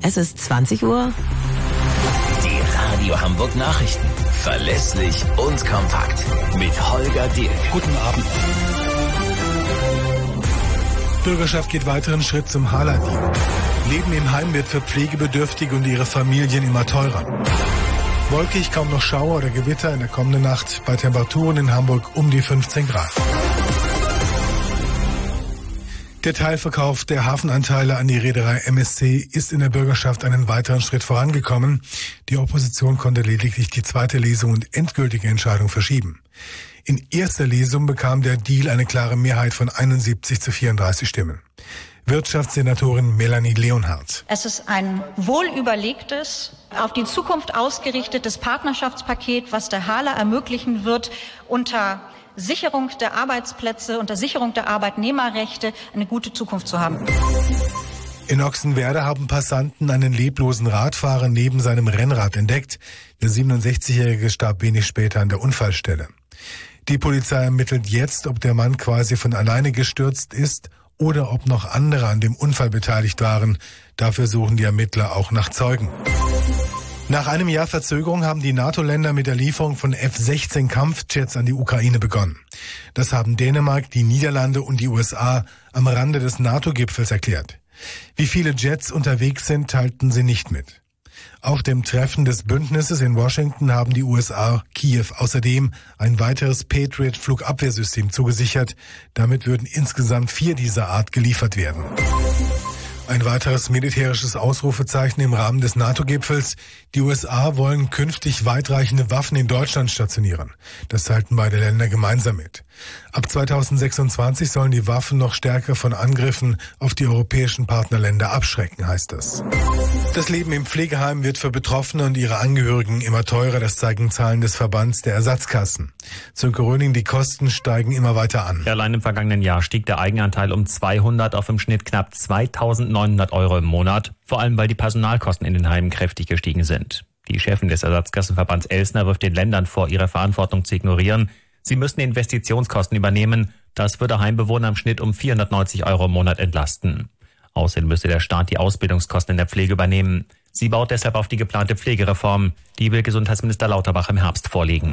Es ist 20 Uhr. Die Radio Hamburg Nachrichten. Verlässlich und kompakt. Mit Holger Dirk. Guten Abend. Bürgerschaft geht weiteren Schritt zum Hala-Deal. Leben im Heim wird für Pflegebedürftige und ihre Familien immer teurer. Wolkig, kaum noch Schauer oder Gewitter in der kommenden Nacht bei Temperaturen in Hamburg um die 15 Grad. Der Teilverkauf der Hafenanteile an die Reederei MSC ist in der Bürgerschaft einen weiteren Schritt vorangekommen. Die Opposition konnte lediglich die zweite Lesung und endgültige Entscheidung verschieben. In erster Lesung bekam der Deal eine klare Mehrheit von 71 zu 34 Stimmen. Wirtschaftssenatorin Melanie Leonhardt. Es ist ein wohlüberlegtes, auf die Zukunft ausgerichtetes Partnerschaftspaket, was der Hala ermöglichen wird, unter Sicherung der Arbeitsplätze, unter Sicherung der Arbeitnehmerrechte eine gute Zukunft zu haben. In Ochsenwerder haben Passanten einen leblosen Radfahrer neben seinem Rennrad entdeckt. Der 67-Jährige starb wenig später an der Unfallstelle. Die Polizei ermittelt jetzt, ob der Mann quasi von alleine gestürzt ist oder ob noch andere an dem Unfall beteiligt waren. Dafür suchen die Ermittler auch nach Zeugen. Nach einem Jahr Verzögerung haben die NATO-Länder mit der Lieferung von F-16 Kampfjets an die Ukraine begonnen. Das haben Dänemark, die Niederlande und die USA am Rande des NATO-Gipfels erklärt. Wie viele Jets unterwegs sind, teilten sie nicht mit. Auf dem Treffen des Bündnisses in Washington haben die USA Kiew außerdem ein weiteres Patriot-Flugabwehrsystem zugesichert. Damit würden insgesamt 4 dieser Art geliefert werden. Ein weiteres militärisches Ausrufezeichen im Rahmen des NATO-Gipfels. Die USA wollen künftig weitreichende Waffen in Deutschland stationieren. Das teilten beide Länder gemeinsam mit. Ab 2026 sollen die Waffen noch stärker von Angriffen auf die europäischen Partnerländer abschrecken, heißt es. Das Leben im Pflegeheim wird für Betroffene und ihre Angehörigen immer teurer. Das zeigen Zahlen des Verbands der Ersatzkassen. Sönke Röning, die Kosten steigen immer weiter an. Ja, allein im vergangenen Jahr stieg der Eigenanteil um 200 auf im Schnitt knapp 2.900 Euro im Monat. Vor allem, weil die Personalkosten in den Heimen kräftig gestiegen sind. Die Chefin des Ersatzkassenverbands Elsner wirft den Ländern vor, ihre Verantwortung zu ignorieren. Sie müssten Investitionskosten übernehmen. Das würde Heimbewohner im Schnitt um 490 Euro im Monat entlasten. Außerdem müsste der Staat die Ausbildungskosten in der Pflege übernehmen. Sie baut deshalb auf die geplante Pflegereform. Die will Gesundheitsminister Lauterbach im Herbst vorlegen.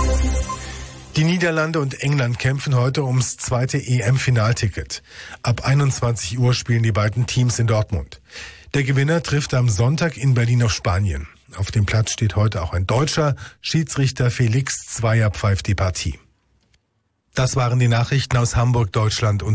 Die Niederlande und England kämpfen heute ums zweite EM-Finalticket. Ab 21 Uhr spielen die beiden Teams in Dortmund. Der Gewinner trifft am Sonntag in Berlin auf Spanien. Auf dem Platz steht heute auch ein Deutscher. Schiedsrichter Felix Zweier pfeift die Partie. Das waren die Nachrichten aus Hamburg, Deutschland und